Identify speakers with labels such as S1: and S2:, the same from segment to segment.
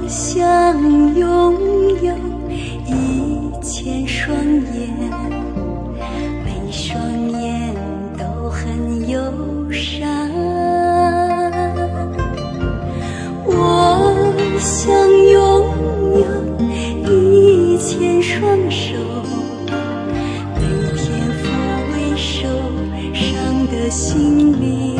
S1: 想拥有1000双眼，每双眼都很忧伤。我想拥有1000双手，每天抚慰受伤的心灵。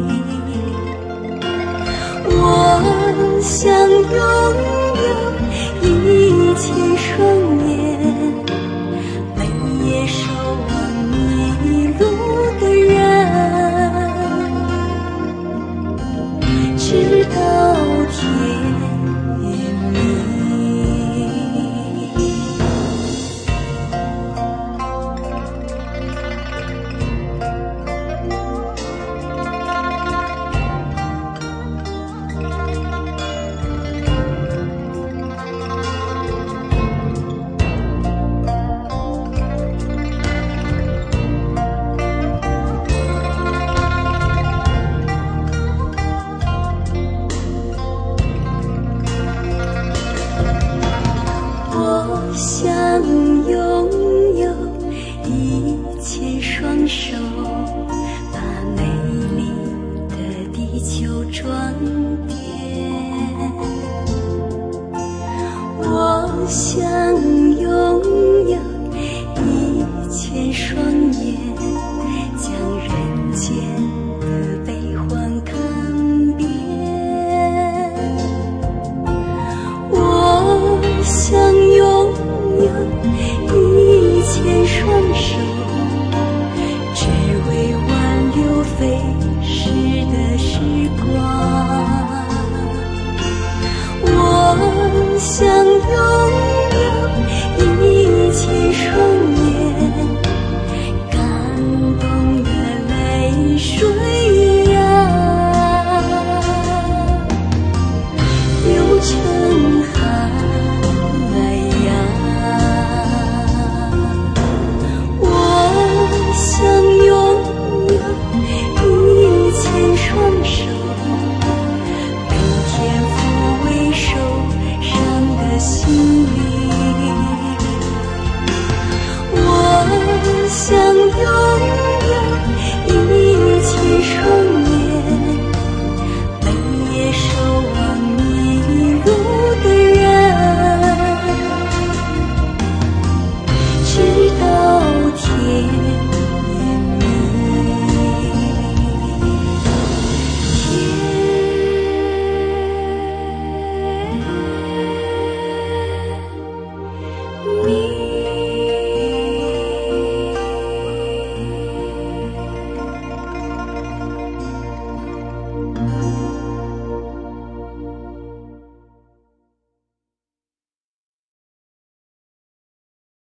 S1: 我想拥有1000双眼，每夜守望迷路的人，直到天明。我想拥有1000双手，把美丽的地球装点。我想拥有1000双眼，将人间的悲欢看遍。我想拥有1000双手，只为挽留飞逝的时光。我想拥